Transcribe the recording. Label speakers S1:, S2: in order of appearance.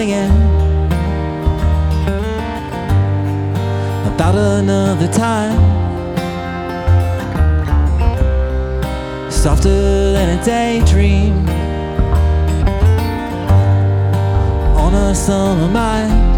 S1: about another time, softer than a daydream on a summer night.